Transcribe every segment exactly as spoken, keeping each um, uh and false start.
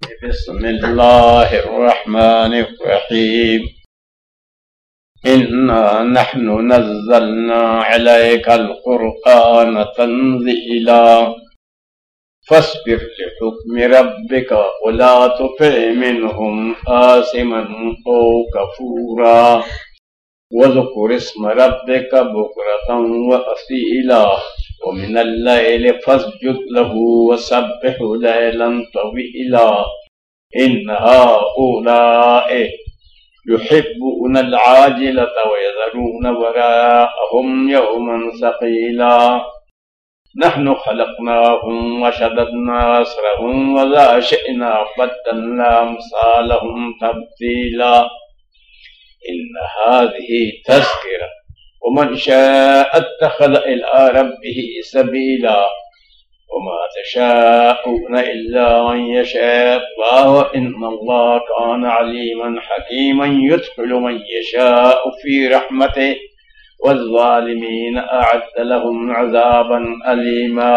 बिस्मिल्लाहिर्रहमानिर्रहीम। इन्ना नहनु नज़्ज़लना अलैकल क़ुरआन तंज़ीला फस्बिर लिहुक्मि रब्बिका वला तुति मिनहुम आसिमन औ कफूरा वज़कुर इस्म रब्बिका बुक्रतन व असीला व मिनल लैलि फस्जुद लहू वसब्बिहु लैलन तवीला। इन्न हाउलाए युहिब्बूनल आजिलता व यज़रून वराअहुम यौमन सक़ीला। नहनु खलक़नाहुम व शददना असरहुम व ज़ा शि'ना बद्दलना अम्सालहुम तब्दीला। इन्न हाज़िही तज़किरा व मन शाअ इत्तख़ज़ इला रब्बिही सबीला व मा तशाऊन इल्ला अन यशाअ अल्लाहु इन्नल्लाह कान अलीमन हकीमन युद्खिलु मन यशाअ फी रहमतिही वज़्ज़ालिमीन अअद्द लहुम अज़ाबन अलीमा।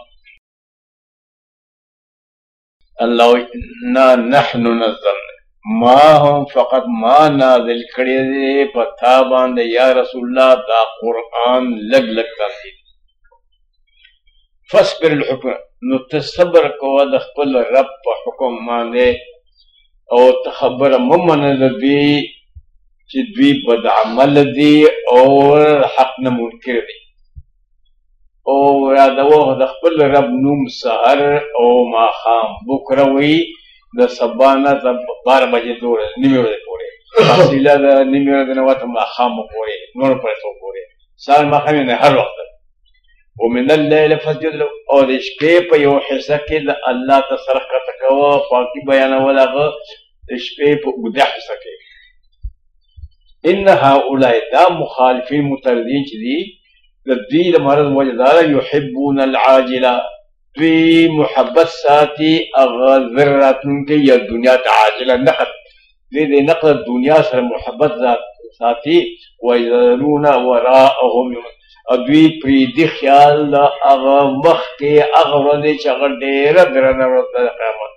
अल्लाह इन्ना नहनु नज़्ज़लना मां हम फ़क़त मां नाज़िल कड़ी दे पथा बांधे या रसूलुल्लाह दा कुरआन लग लग तासीद। फस्बिर हुक्म नु तसब्र को द खपल रब प हुक्म मांधे और तखबर मुमन दी कि द्वी बदअमल दी और हक न मुनकिर दी और यादवो द खपल रब नुम सहर ओ मा खाम बुकरवी द सबाना द बारह बजे दूर निमे बजे पूरे फासिला द निमे द नवत मा खाम पूरे नोर पर तो पूरे साल मा खाम ने हर वक्त वो मिनल लैल फस्जुद लो और इश्के पे यो हिस्सा के द अल्लाह तसरह का तकवा पाकी बयान वाला ग इश्के पे उदह सके। इन हाउलाए दा मुखालिफिन मुतरदीन चदी दी मरद वजदारा युहिब्बूनल आजिला वी मुहब्बत साथी अगज़र्रातुन के या दुनिया ताजिला नक़द दे दे नक़द दुनिया से मुहब्बत साथी व यज़रूना वराअहुम अद्वी प्रीति ख्याल अग मख के अगरदे चगर डेरा दरना क़यामत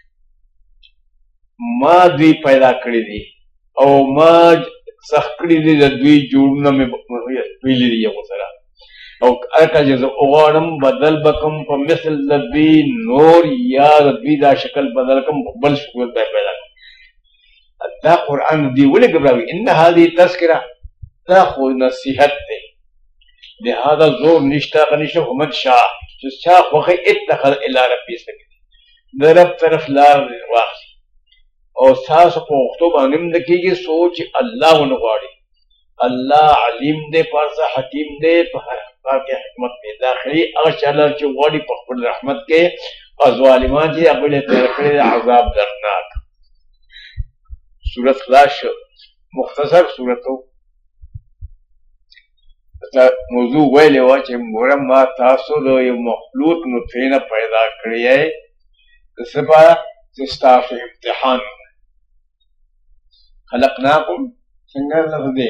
मां द्वी पैदा करी दी और मां सखड़ी दी द्वी जुड़ना में पीली दी मुसरा और अरका जैसे उगाड़म बदल बकम पर मिसल लद्वी नूर या द्वी दा शक्ल बदल कम बल शुक्र पैदा दा कुरान दी वले घबरावी। इन हादी तज़किरा दा खुद नसीहत दे लिहाजा जोर निश्ता कनिशो हुमद शाह जो शाह वक़े इत्तख़ज़ इला रब्बी सबीला दरब तरफ लार वाक़ और सास को तो बानिम दकीगी सोच अल्लाह उनवाड़ी अल्लाह अलीम दे पारसा हकीम दे पर के हिकमत में दाखिली अगशल चवाड़ी पर रहमत के और ज़ालिमान जी अबले तरकड़े अज़ाब दर्दनाक। सूरत ख़लास मुख्तसर सूरत हो मौजू वेले वा चे मोरम मा तासो दो ये मखलूक नुतफे न पैदा करी है इसबा इस्ताफ इम्तिहान खलकनाकुम सिंगर लफ्ज़ दे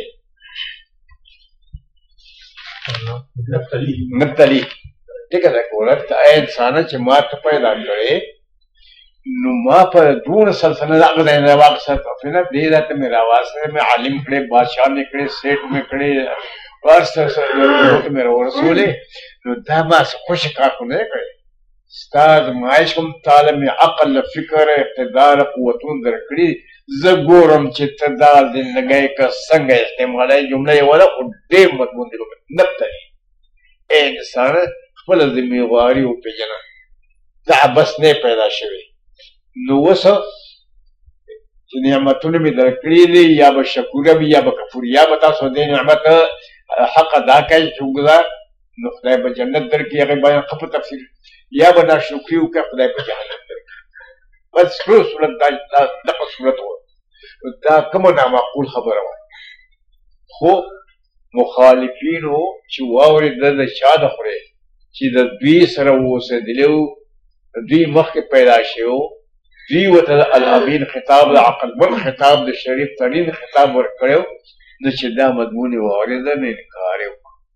नब्तली ठीक है कोरत इंसान चे मा तो पैदा करे नुमा पर दूर सल्तनत अगले नवाब सर फिर दे जाते मेरा वास्ते में आलिम खड़े बादशाह में खड़े सेठ में खड़े वर्ष तो मेरा रसूल है नु दामा से खुश का कोने करे स्ताद माइशकुम तालम अकल फिक्र इक़्तिदार क़ुव्वतुन दरकड़ी ज़गोरम चित्तदार दिन लगाए का संग इस्तेमाल है जुमला ये वाला उड्डे मजमून दिलो नब्तली ए इंसान खपल ज़िम्मेवारी उ पे जना दा बस ने पैदा शवे नु वस नियमतुन में दरकड़ी ने या ब शकूर भी या ब कफूर या बता सो दे नियमत हक अदा कर शुक्र नु खुदा ब जन्नत दर की अगर बयान खप तफसीर या बना शुक्रिया का खुदा ब जहन्नम दर बस सूरत दा दा सूरत हो दा कम ना माकूल खबर हो खो मुखालिफिन हो चुवावर दद शाद खरे ची द द्वी सर वो से दिलो द्वी मख के पैदाश हो द्वी वत अल अमीन खिताब अकल मन खिताब द शरीफ तरीन खिताब वर कयो न चिदा मजमून वारिद ने इनकार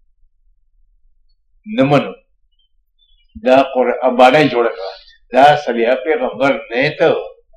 नमन दा कुरान बाने जोड़ का दा सलिया पैगंबर ने तो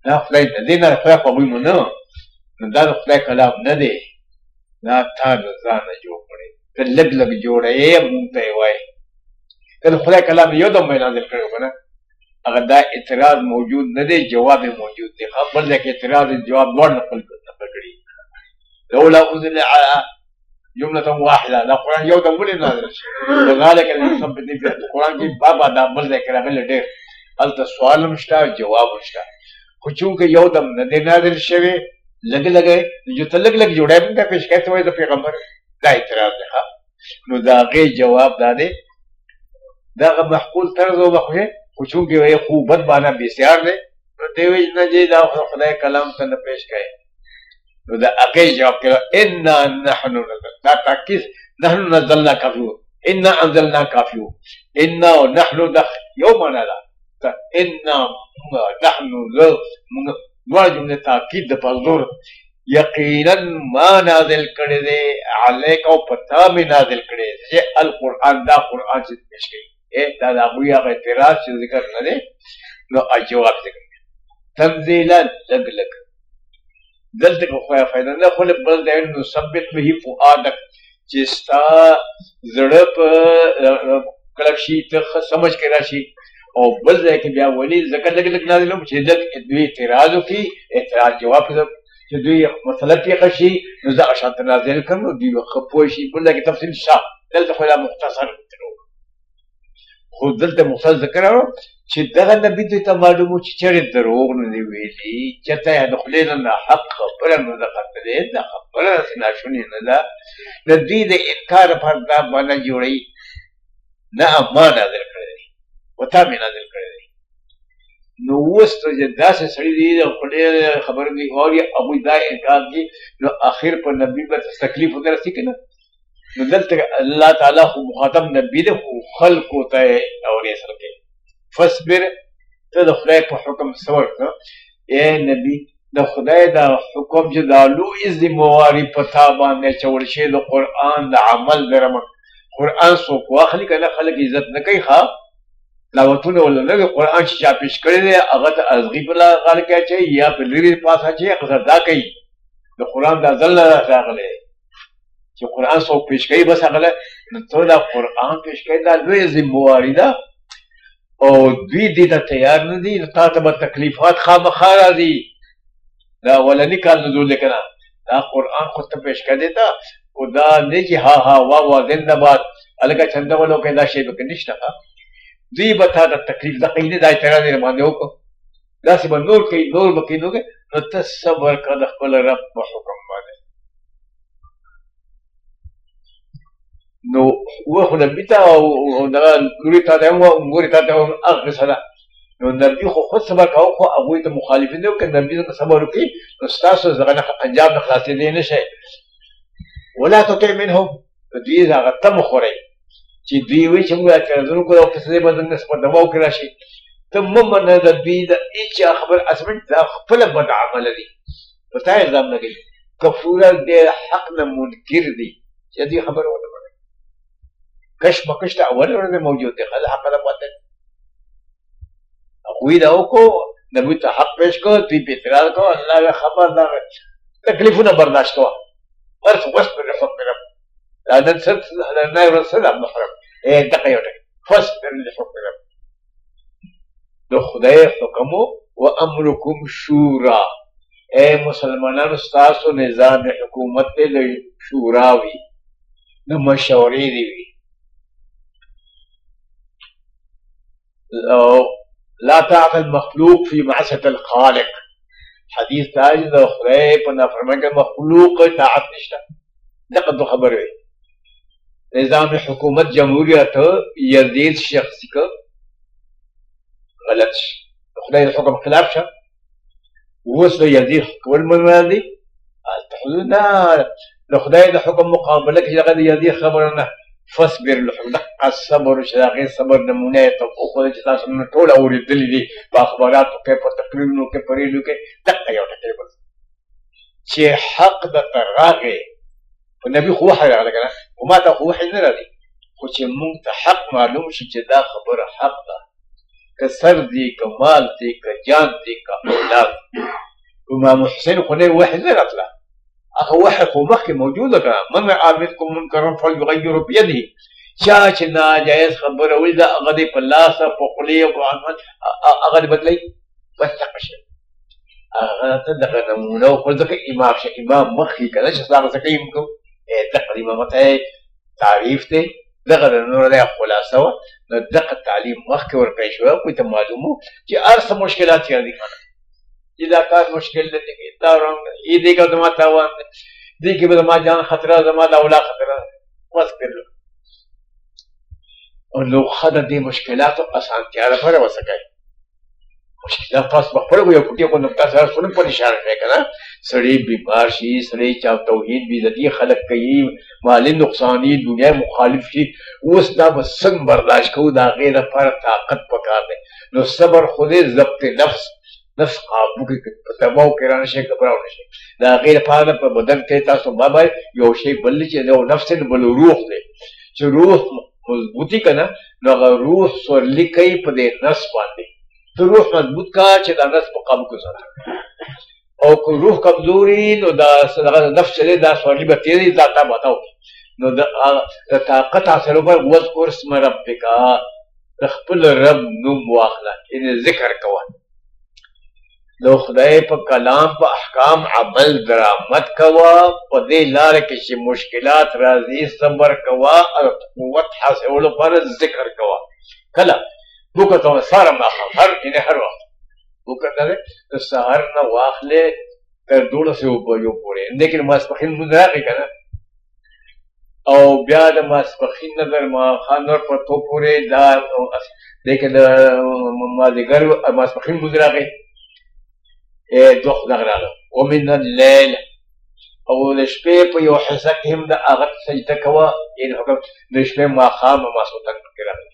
دا خدای نه دی، نه خدای خو وایو نه، نو دا د خدای کلام نه دی، دا تا د ځانه جوړ کړی، ته لږ لږ جوړه یې مونږ ته یې وایې. ته د خدای کلام یو دم نازل کړی که نه، هغه دا اعتراض موجود نه دی، جواب یې موجود دی. بل ځای کې اعتراض جواب دواړه نقل کړي. لولا انزل جمله واحده، دا قرآن یو دم ولې نازل شي؟ کذلک نثبت به، قرآن کې بابا دا بل ځای کې راغلی ډېر، هلته سوال هم شته جواب هم شته، خو چونکې یو دم نه دی نازل شوی، لږ لږ جو ته لږ لږ جوړی مونږ ته پېش کوي ته وایي د پیغمبر، دا اعتراض دی. نو د هغې جواب دا دی، دغه محقول طرز وبخوې، خو چونکې وایي خو بد معنا بسیار دی، نو دی وایي نه جی دا خدای کلام ته نه پېش کوي. نو د هغې جواب کړه انا نحن نزل، دا تاکید نحن نزلنا کافي و، انا انزلنا کافي و، انا او نحن دا یو معنا ده، انا نحن دواړه جملې تاکید د پزور، یقینا ما نازل کړی دی علیک او په تا مې نازل کړی دی القرآن، دا قرآن چې پېش کوي دا د هغوی هغه اعتراض چې ذکر نه دی، نو جواب ذکر کوي تنزیلا لږ لږ. دلته که خدای فایده نه خو بل دی نثبت به فؤادک، چې ستا زړه په کلک شي، ته ښه سمجھ کې راشي. او بل ځای کې بیا ولې ځکه لږ لږ نازل هم چې لږ دوی اعتراض وکړي، اعتراض جواب کړي، چې دوی مسله پېښه شي نو زه هغه شان ته نازل کړم نو دوی به ښه پوه شي. بل ځای کې تفصیل شته، دلته خو دا مختصر خو دلته مختصر ذکر و چې دغه نبي دوی ته معلوم و چې چېرې دروغ نه دي ویلي، چېرته یې د خولې نه ناحق خبره نه ده ختلې، دا خبره داسې ناشونې نه ده، د دوی د انکار لپاره دا بهانه جوړوي. نه ما نازل کړی دی و تا مې نازل کړی دی. نو اوس ته چې داسې سړي دي د خولې خبره دي اوري، هغوی دا انکار دي، نو آخر په نبي به تکلیف ورته رسي که نه. نو دلته الله تعالی خو مخاطب نبي دی، خو خلکو ته یې اورې سره کوي. فاصبر، ته د خدای په حکم صبر کوه ای نبي، د خدای د حکم چې دا لوی ذمواري په تا باندې اچول شوې د قرآن د عمل د رمق. قرآن څوک واخلي که نه خلک عزت نه کوي، ښه تلاوتونه ولا نه قرآن چې چا پېش کړی دی هغه ته ازغي په غاړه کې اچوي یا په لرې پاس اچوي، هغه دا کوي د قرآن دا ځل نه راغلی چې قرآن څوک پېش کوي بس هغه نو ته دا قرآن پېش کوي، دا لویه ذمواري ده او دوی دې ته تیار نه دي، تا ته به تکلیفات خامخا راځي. دا اولني کال نزول دی که نه، دا قرآن خو ته پېش کړی ته، خو دا نه چې ها ها وا وا زنده باد هلکه چنده ولو کوي دا شی پکې نشته. دوی به تا ته تکلیف د کوي نه، دا اعتراض یې باندې وکړو، داسې به نور کوي نور به کوي نو کوي، نو ته صبر کړه د خپل رب په حکم باندې. نو وخو نبي ته او دغه لوري تا ته هم مورې تا ته هم هغه قصه ده. نو نبي خو خود صبر کوه، خو هغوی ته مخالفین دی، که نبي ته صبر وکړي نو ستاسو دغه نه انجام نه خلاصېدی نه شئ. ولا تطع منهم، دوی هغه ته مه خورئ چې دوی وایي چې موږ اعتراضونه کوو او قصې به زموږ نسبت دوا وکړي راشي، ته مه منه د دوی د هېچا خبره، اصلا دا خپله بد عمله دي، په تا الزام نه کوي، کفوره ډېر حق نه منکر دي چې دوی خبره ونه مني. کش مکش ته اول ورځ موجود دی، ښه حق نه باطل هغوی دا وکړو، نبي ته حق پېښ کړو، دوی په اعتراض کړو، الله خبر دا تکلیفونه برداشت کوه. ورس واصبر لحكم ربك، لا ننسى لا يرسل محرم ايه دقه یو ټکی فاصبر لحكم ربك. د خدای حکم او امرکم شورا، اے مسلمانانو ستاسو نظام حکومت د شورا وي، د مشورې دی وي. لا طاعة المخلوق في معصية الخالق، حدیث تاج د خدای په نافرمانۍ کې مخلوق طاعت نشته. دغه دو خبره وي. نظام حکومت جمهوریت یزید شخصي که غلط شي، د خدای د حکم خلاف شه، اوس د یزید کول منل دي، هلته حدود نه د خدای د حکم مقابله کې هغه د یزید خبره نه. فاصبر لحكم، دغه صبر چې د هغې صبر نمونه یې ته وښوده چې تاسو نن ټول اورېدلي دي په اخباراتو کې، په تقریرونو کې، په ریډیو کې، دغه یو ټکی بل چې حق درته راغی، په نبي خو وحی راغلی که نه، خو ما ته خو وحی نه راځي، خو چې مونږ ته حق معلوم شي چې دا خبره حق ده، که سر دی که مال دی که جان دی که اولاد امام حسین خو نه وحی نه راتله هغه وحی خو مخکې موجوده که من رأى منکم منکرا فلیغیره بیده چا چې ناجایز خبره وي دا هغه دې په لاسه په خولې او هغه دې بدلوي بس دغه شی هغه ته دغه نمونه وکړه ځکه امام شه امام مخکې که نه چې ستا به څه کوي موږ دغه د امامت تعریف دی دغه د نور دی خلاصه وه نو دغه تعلیم مخکې ورکړی شوی کوی ته معلوم و چې هر څه مشکلات چې دي کنه چې دا کار مشکل نه دی دا رنګ ای دې که زما تاوان دی دې کې به زما جان خطره زما د اولاد خطره بس کړلو نو ښه د دې مشکلاتو اسانتیا لپاره وڅه کوي مشکلات تاسو په خپله یو کوټې کو نقطه سره څونه په اشاره کوي که نه سړی بیمار شي سړی چا توحید بېعزتي خلک کوي مالي نقصاني دنیا مخالف شي اوس دا به څنګه برداشت کوو د هغې لپاره طاقت پکار دی نو صبر خو دې ضبط نفس نفس قابو کې په تباو کې را نشي ګبراو نشي د هغې لپاره په بدن کې تاسو بابا یو شی بل چې یو نفس دی بل روح دی چې روح مضبوطی که نه نو هغه روح سورلي کوي په دې نفس باندې تو روح مضبوط کا چې دا نفس په قابو کې وساته او که روح کمزوري نو دا نفس چې دی دا سورلي به تېزي دا تا باتا وکړي نو د طاقت حاصلو پر واذکر اسم ربک د خپل رب نوم واخله یعنې ذکر کوه د خدای په کلام په احکام عمل درآمد کوه په دې لاره کې چې مشکلات راځي صبر کوه او قوت حاصلولو لپاره ذکر کوه کله بوکه ته سهار ماښام هر یعنې هر وخت بوکه ته د سهار نه واخلې تر دولس بجو پورې دې کې ماسپښین لمونځ راغی که نه او بیا د ماسپښین نه تر ماښام نور پرتو پورې دا دې کې د مازدیګر ماسپښین لمونځ راغی دوه دغه راغله ومن الليل او د شپې په یو حصه کې هم د هغه سجده کوه یعنې حکم د شپې ماښام او ماسخوتن پکې راغلی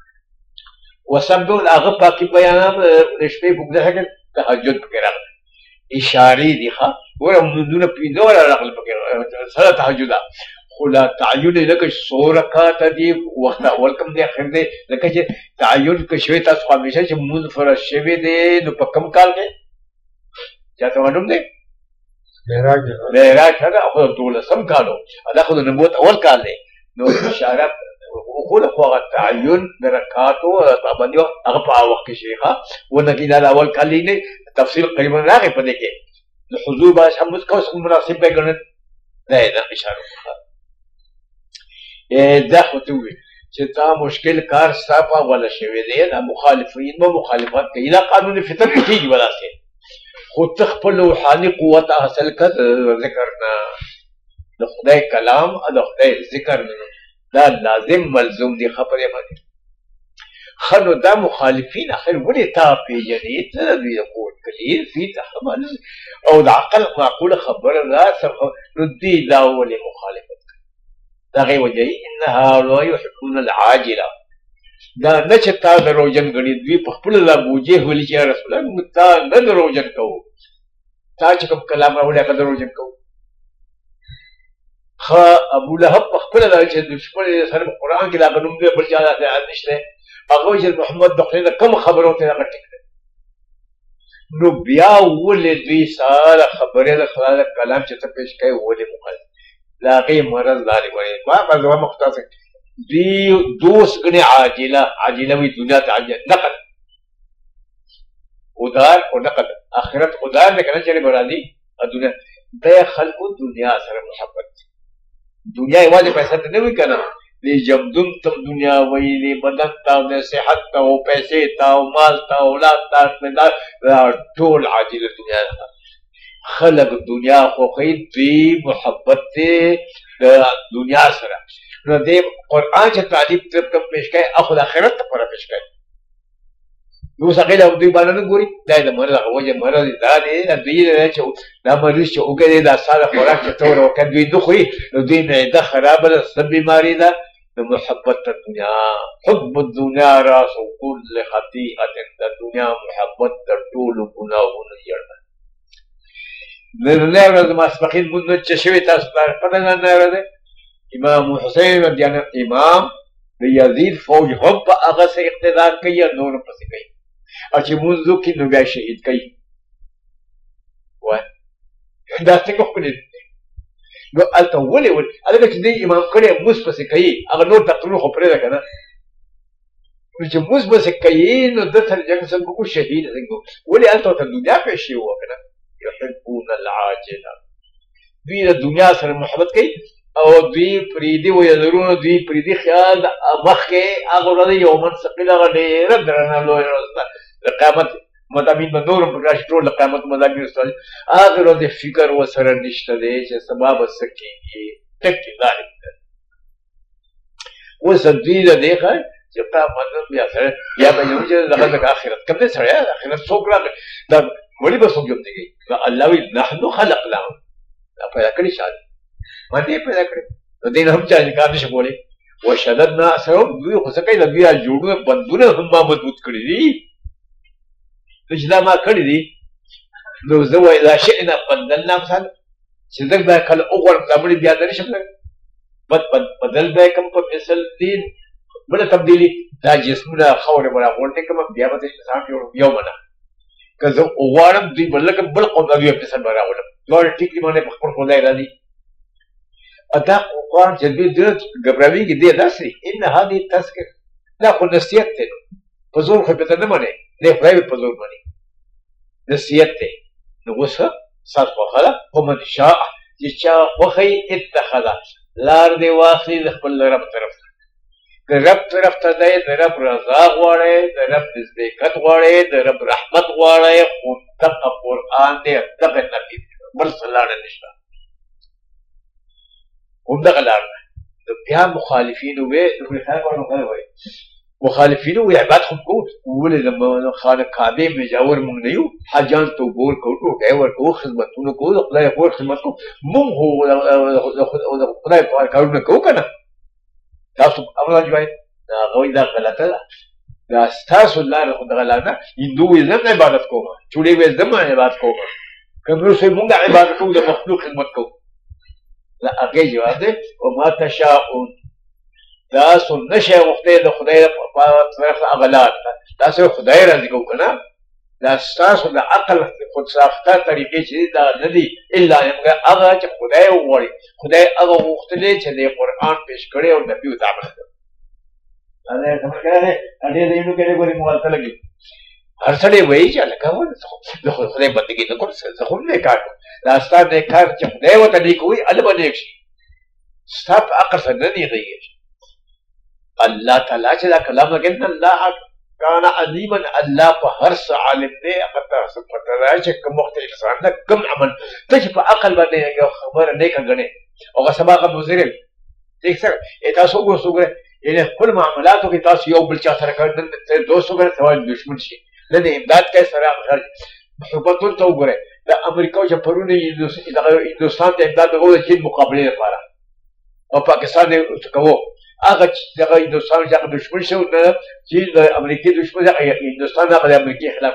وسبحوا هغه پاکي بیانات د شپې په اوږده کې تهجد پکې راغلی اشارې دي ښه ګوره لمونځونه پنځه واړه راغلل پکې سره تهجد ده خو لا تعین لکه څو رکعاته دي وخت اول کم دی اخر دی لکه چې تعین که شوی تاسو همیشه چې لمونځ فرض شوی دی نو په کم کال دی چاته معلوم دی معراج معراج هغه خو دولسم کال و دا خو د نبوت اول کال دی نو اشاره خو خو هغه تعین د رکعاتو باندې هغه په هغه وخت کې شوی ښه ونه کې دا اول کال دی نه تفصیل قریبا راغی په دې کې د حضور باندې هم کوم مناسب به ګڼل دا دا اشاره دا خو ته وي چې تا مشکل کار ستا په ولا شوی دی دا مخالفین به مخالفت کوي دا قانون فطرت کېږي ولاسې خو ته خپل روحاني قوت حاصل کړه ذکر نه د خدای کلام او د خدای ذکر نه دا لازم ملزوم دي خبرې باندې ښه نو دا مخالفین اخر ولې تا پېژنې ته د دوی د قوت کلیر فی تحمل او د عقل معقوله خبره ده نو دوی دا ولې مخالفت کوي د هغې وجه ان هؤلاء یحبون العاجله دا نه چې تا دروغجن ګڼي دوی په خپله لا ابوجهل ویلي چې یا رسول الله موږ تا نه دروغجن کوو تا چې کوم کلام راوړی هغه دروغجن کوو ښه ابولهب په خپله دا چې دشمن سره په قرآن کې د هغه نوم دی بل چا داسې نشته هغه وایي چې محمد د خدای نه کوم خبره ورته هغه ټیک دی نو بیا ولې دوی ساره خبرې د خدای د کلام چې ته پېښ کوې ولې مخالف د هغې مرض دا دی وایي ما مذهب مختصر دی دوست گنے عاجلہ عاجلہ وی دنیا ته عاجل نقل ادار او نقل آخرت ادار نه کنه چره برادي دنیا د خلکو دنیا سره محبت دنیا یوازې پیسې ته نه وي کنه دی جمدون تم دنیا وی دی بدن تا او صحت تا او پیسې تا او مال تا اولاد تا ټول عاجله دنیا خلق دنیا خوښي دی محبت دی د دنیا سره نو دې قرآن چې تعلیم طرف ته پېښ کوي او د آخرت لپاره پېښ کوي نو اوس هغې له دوی باندې نه ګوري دا د مرض هغه وجه مرض دا دی دوی چې دا مریض چې اوږه دی دا ساده خوراک چې ته ور وکړه دوی نه خوري نو دوی معده خرابه ده څه بیماري ده د محبت دنیا حب الدنیا راس كل خطیئة د دنیا محبت تر ټولو ګناهونو جړ ده نننۍ ورځ ماسپښین لمونځ چې شوي تاسو ته پته نه ده امام حسین رضی الله امام د یزید فوج هم په هغه سره اقتدار کوي او نور پسې کوي او چې مونږ وکړي نو بیا شهید کوي وای دا څنګه ښکلي نو هلته ولې ولې هلکه چې دی امام کړی مونځ پسې کوي هغه نور تقریرونه خو پرېږده که نه نو چې مونځ پسې کوي نو ده سره جنګ څنګه وکړو شهید څنګه وکړو ولې هلته ورته دنیا پیشې وه که نه یحبون العاجله دوی د دنیا سره محبت کوي او دوی پریدي ویلرونه دوی پریدي خیال مخکې هغه ورځ یومن ثقیل هغه ډېره درنه لویه ورځ ده د قیامت مضامین به نور هم پکې راشي ټول د قیامت مضامین استاد هغه ورځ فکر ورسره نشته دی چې سبا به څه کېږي ټکي ذلک ده اوس دوی د دې ښه چې قیامت بیا سره یا به یو چې دغه د آخرت کوم دی سړی آخرت څوک راغی دا مړي به څوک جوړ دی دا الله وی نحنو خلقناهم دا پیدا کړي شاید ما دې پیدا کړي نو دې هم چا کار نشي کولی وشددنا اسرهم دوی خو څه کوي د بیا جوړونه بندونه هم ما مضبوط کړي دي نو چې دا ما کړي دي نو زه وایي اذا شئنا بدلنا مثلا چې دغ دا کله وغواړم دا مړي بیا نه شم بد بدل به کوم په مثل دین بله تبدیلي دا جسمونه خاورې به راغونډې کړم بیا به انسان جوړم یو منه که زه وغواړم دوی به لکه بل قوم دا دوی مثل به راولم دواړه ټیک دي باندې په خپل خدای راځي دا قرآن چې دوی ډېر ګبراوېږي دی داسې ان هذه تذکر دا خو نصیحت دی په زور خو بېرته نه منې دی خدای به په زور مني نصیحت دی نو اوس ستاسو خوښه ده خو من شاء چې چا خوښه یې اتخذه لار دې واخلي د خپل رب طرف ته د رب طرف ته دی د رب رضا غواړئ د رب نزدېکت غواړئ د رب رحمت غواړئ خو دغه قرآن دی دغه نبي دی بل څه لاره نشته همدغه لار ده نو بیا مخالفینو وې وایي مخالفینو وایي عبادت خو کوو ولې د خانه کعبې مجاور موږ نه یو حاجیانو ته اوبه ورکوو ډوډۍ ورکوو خدمتونه کوو د خدای کور خدمت کوو موږ خو د خدای په کارونه کوو که نه تاسو امر وایي هغه وایي دا غلطه ده دا ستاسو لاره خو دغه لار نه هندو وایي زه هم عبادت کوم چوړې وایي زه هم عبادت کوم که موږ موږ عبادت کوو د مخلوق خدمت کوو لا هغې جواب دی وما تشاءون تاسو نشئ غوښتی د خدای په طرف نه هغه لار ته تاسو خدای راضي کوو که نه دا ستاسو د عقل خودساخته طریقې چې دي دا نه دي الا هغه چې خدای وغواړي خدای هغه غوښتلی چې د قرآن پیش کړی او نبي ورته عمل کړی دا یې سمجھ کړی دی ډېر ځایونو کې ګورې موالته لګي هر سړی وایي چې هلکه زه خو خدای بندګي نه کوم زه خو هم نیکار کوم دا ستا نیکار چې خدای ورته نیک وایي هله به نیک شي ستا په عقل سره نه نیغېږي الله تعالی چې دا کلام لګي ان الله کان علیما الله په هر څه عالم دی هغه ته څه پته ده چې کوم وخت انسان نه کوم عمل ته چې په عقل باندې یو خبره نیکه ګڼې هغه سبا هغه مضر وي ٹھیک سره تاسو وګورئ وګورئ یعنې خپل معاملاتو کې تاسو یو بل چا سره کوئ نن دوست وګورئ سبا دشمن شي نن امداد کوي سره محبتون ته وګورئ د امریکا چې پرونه هندوستان ته امداد وغوښته چین مقابلې لپاره او پاکستان یې کوو هغه دغه هندوستان چې هغه دشمن شو نه چې د امریکې دشمن هندوستان هغه د امریکې خلاف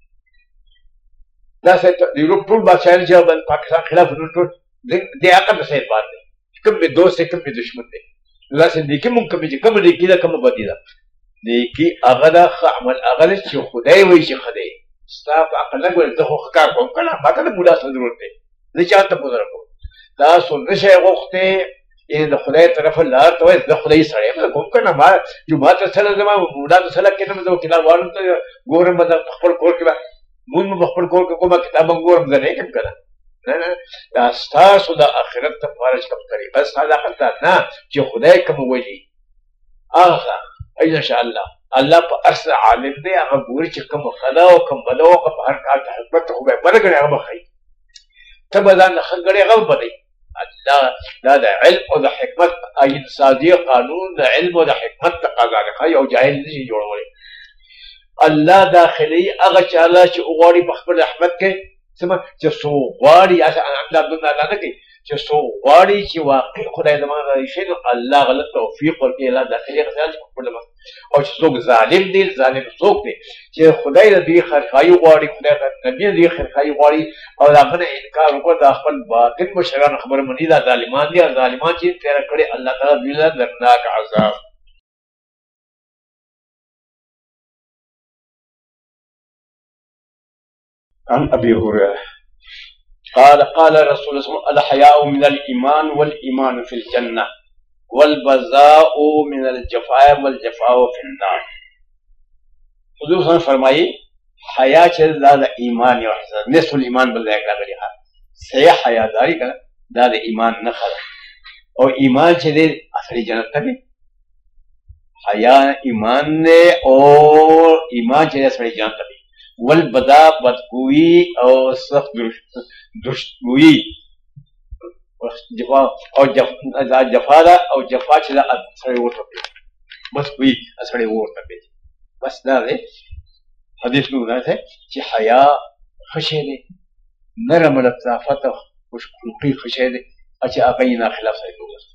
دا د یورپ ټول بادشاهان چې د پاکستان خلاف ټول د عقل په سید باندې کوم مې دوست دی کوم مې دشمن دی داسې نیکي مونږ کومې چې کومه نیکي ده کومه بدي ده نیکي هغه ده ښه عمل هغه ده چې خدای وایي چې ښه دی ستا په عقل نه ګورې زه خو ښه کار کوم که نه ما ته د ملا سره ضرورت دی زه چا ته ګذره کوم تاسو نشئ غوښتی یعنې د خدای طرفه لار ته وایي زه خدایي سړی یم کوم که نه ما جومات ته تللی ځم مولا ته سلک کېدم زه کتاب واړم ته ګورم به په خپل کور کې به مونځ مې په خپل کور کې کومه کتاب هم ګورم زه نه یم که نه نه نه دا ستاسو د آخرت دپاره چې کوم طریقه ستا د عقل ته نه چې خدای کوم وایي هغه ان شاء الله الله په هر څه عالم دی هغه ګوري چې کوم ښه ده او کوم بده او په هر کار ته حکمت ته خو به یې بده ګڼې هغه به ښایي ته به ځان نه ښه ګڼې هغه به بدوي الله دا د علم او د حکمت انسادي قانون د علم او د حکمت تقاضا ده ښایي او جاهل نشي جوړولی الله داخلي هغه چاله چې وغواړي په خپل رحمت کې سمه چې څوک غواړي الله دونه الله نه کوي چې څوک غواړي چې واقع خدای زما راضي شي نو الله غلط توفیق ورکوي الله داخلي غزال چې خپل او چې څوک ظالم دی ظالم څوک دی چې خدای د دې خیرخواهي غواړي خدای د نبي د دې خیرخواهي غواړي او د هغه نه انکار وکړي د خپل باطن مشرانو خبره مني دا ظالمان دي ظالمان چې تېره کړې الله تعالی دوی له دردناک عذاب عن ابي هريره قال قال رسول الله الحياء من الايمان والايمان في الجنه والبذاء من الجفاء والجفاء في النار. حضور صلی اللہ علیہ وسلم فرمائی حیا چې دا د ایمان یو حصہ نصف الایمان بل ځای راغلی ها صحیح حیاداری کنه دا د ایمان نه خره او ایمان چې دې اصلي جنت ته حیا ایمان نه او ایمان چې اصلي جنت ته والبذاء بدگویی او سخت درشتگویی جفا او جفا جفا دا او جفا چې دا سړی ورته بس کوي سړی ورته بس دا دی حدیث نو دا دی چې حیا خشی دی نرم لطافت او خوشخلقي خشی دی چې هغه نه خلاف سړی